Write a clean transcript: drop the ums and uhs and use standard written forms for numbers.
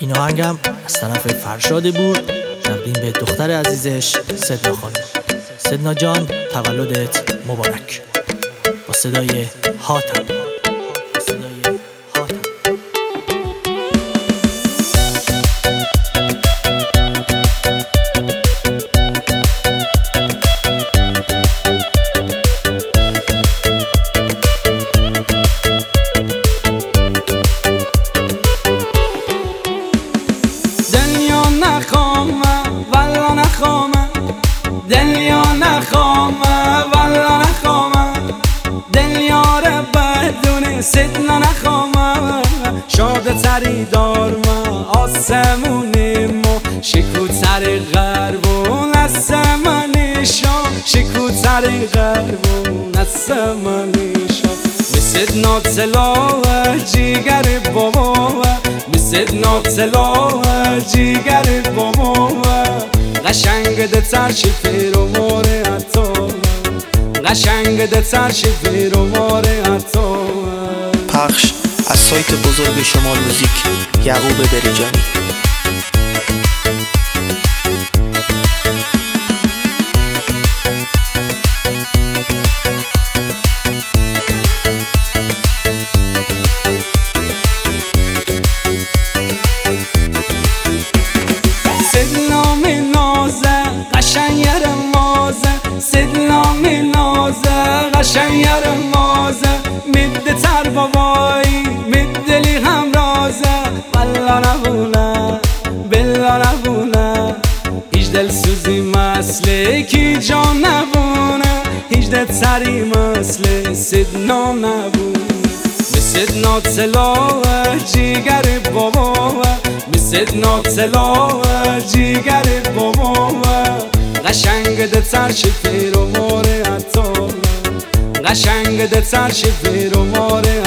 این آهنگم از طرف فرشاد بور تقدیم به دختر عزیزش سدنا خانم. سدنا جان تولدت مبارک. با صدای حاتم. دنیا نخوامه والا نخوامه دل یار بدون سدنا نخوامه شاد تری دارم آسمونیم و شکو تر غربون اسمانیشم شکو تر غربون اسمانیشم سدنا تلاوه جیگر بابا سدنا تلاوه جیگر بابا قشنگ ده ترشی فیر و ماره حتی قشنگ ده ترشی فیر و ماره حتی. پخش از سایت بزرگ شمال موزیک یعقوب بریجانی. سدنا می نازه قشنگ یارم مازه سدنا می نازه قشنگ یارم مازه میده تر بابایی میدلی هم رازه والا نبونه بلا نبونه هیچ دل سوزی مثل کی جان نبونه هیچ دل تری مثل سدنا نبونه سدنا تلاوه جیگر بابا سدنا تلاوه جیگر بابا قشنگ ده ترشی فیر و ماره حتی قشنگ ده ترشی فیر و ماره